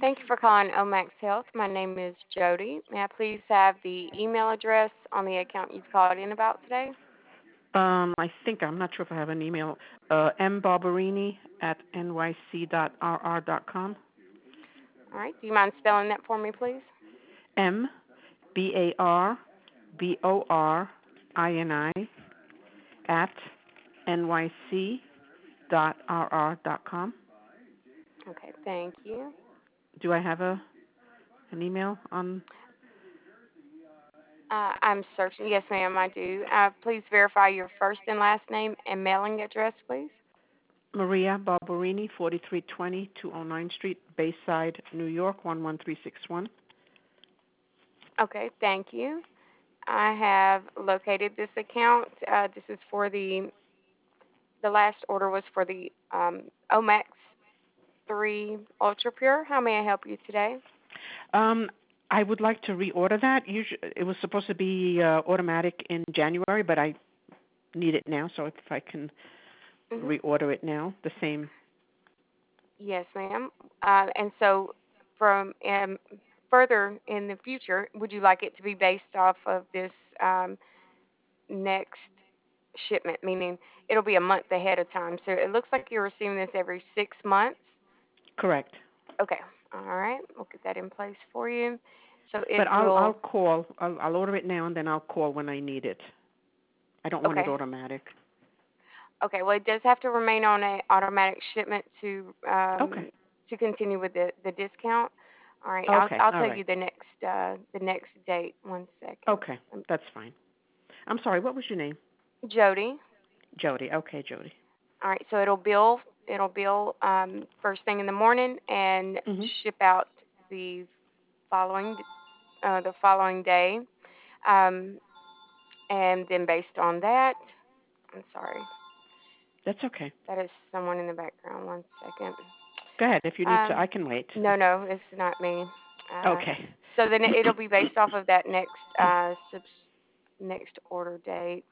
Thank you for calling Omax Health. My name is Jody. May I please have the email address on the account you've called in about today? I think I'm not sure if I have an email. Mbarberini at nyc.rr.com. All right. Do you mind spelling that for me, please? Mbarborini at nyc.rr.com. Okay. Thank you. Do I have an email on I'm searching. Yes, ma'am, I do. Please verify your first and last name and mailing address, please. Maria Barberini, 4320 209 Street, Bayside, New York, 11361? Okay. Thank you. I have located this account. This is for the last order was for the Omax 3 Ultra Pure. How may I help you today? Um, I would like to reorder that. It was supposed to be automatic in January, but I need it now, so if I can Mhm. reorder it now, the same. Yes, ma'am. And so, from further in the future, would you like it to be based off of this um, next shipment? Meaning, it'll be a month ahead of time. So it looks like you're receiving this every 6 months. Correct. Okay. All right. We'll get that in place for you. So it But I'll will. call. I'll order it now, and then I'll call when I need it. I don't want it Okay. automatic. Okay. Well, it does have to remain on a automatic shipment Okay. to continue with the discount. All right. I'll Okay. I'll All tell right. you the next date. One second. Okay. That's fine. I'm sorry. What was your name? Jody. Jody. Okay, Jody. All right. So it'll bill first thing in the morning and Mhm. ship out the following the following day. Um, and then based on that, I'm sorry. That's okay. That is someone in the background. One second. Go ahead. If you need to, Um, I can wait. no, no, it's not me. Uh, Okay. so then it'll be based off of that next order date.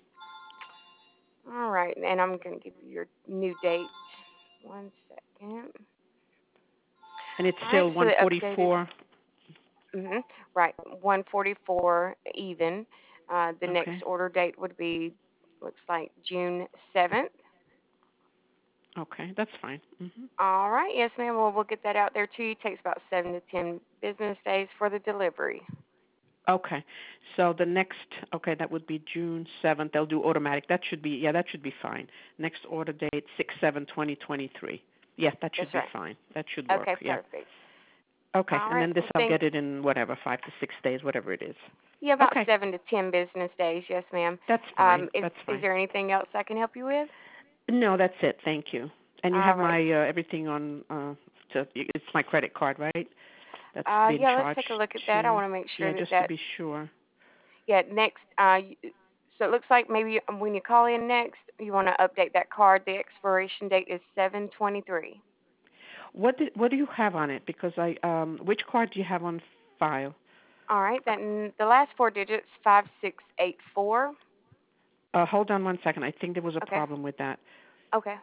All right, and I'm gonna give you your new date. One second. And it's All right, still so the updated. 144. Right, 144 even. The next Okay. order date would be looks like June 7th. Okay, that's fine. All right, yes, ma'am. Well, we'll get that out there to you. It takes about 7 to 10 business days for the delivery. Okay. So the next, okay, that would be June 7th. They'll do automatic. That should be fine. Next order date, 6/7/2023. Yeah, that should That's be right. fine. That should Okay, work. Yeah. perfect. Okay. All And right. then this Well, I'll get it in whatever, 5 to 6 days, whatever it is. yeah, about Okay. 7 to 10 business days. Yes, ma'am. That's fine. Is That's is fine. there anything else I can help you with? No, that's it. Thank you. And you All have right. my everything on it's my credit card, right? That's being Yeah. Let's charged take a look at that. I to, want to make sure yeah, that just to that be sure. yeah. Next. So it looks like maybe when you call in next, you want to update that card. The expiration date is 7/23. What do you have on it? Because which card do you have on file? All right. Then the last four digits 5684. Hold on one second. I think there was a Okay. problem with that. Okay.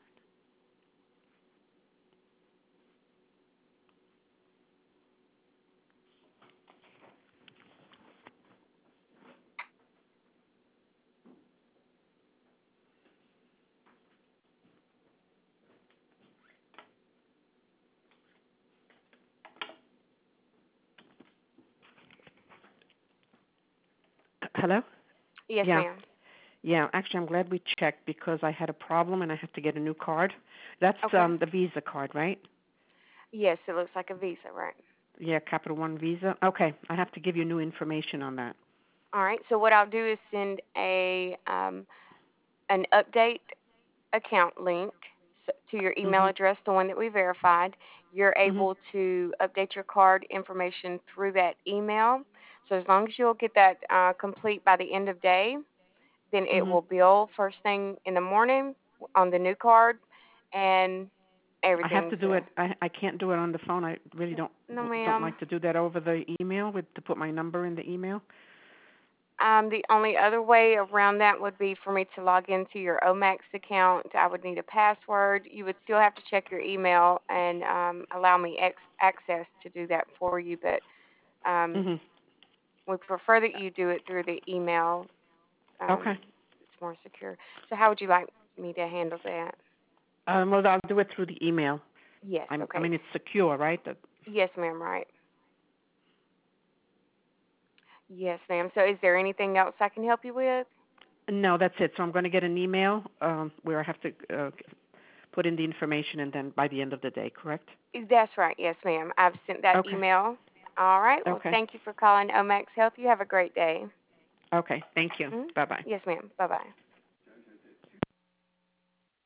Hello? Yes, Yeah. ma'am. Yeah, actually I'm glad we checked because I had a problem and I had to get a new card. That's Okay. the Visa card, right? Yes, it looks like a Visa, right? Yeah, Capital One Visa. Okay, I have to give you new information on that. All right. So what I'll do is send a an update account link to your email Mhm. address, the one that we verified. You're Mhm. able to update your card information through that email. So as long as you'll get that complete by the end of day, then it Mhm. will bill first thing in the morning on the new card, and I have everything's to do it. I can't do it on the phone. I really no, don't ma'am. like to do that over the email with to put my number in the email. The only other way around that would be for me to log into your Omax account. I would need a password. You would still have to check your email and allow me access to do that for you, but um, Mhm. we prefer that you do it through the email. Okay. It's more secure. So, how would you like me to handle that? Well, I'll do it through the email. Yes, I okay. mean, it's secure, right? Yes, ma'am, right. Yes, ma'am. So, is there anything else I can help you with? No, that's it. So I'm going to get an email where I have to put in the information, and then by the end of the day, correct? That's right. Yes, ma'am. I've sent that Okay. email. All right. Well, Okay. thank you for calling Omax Health. You have a great day. Okay. Thank you. Mm? Bye bye. Yes, ma'am. Bye bye.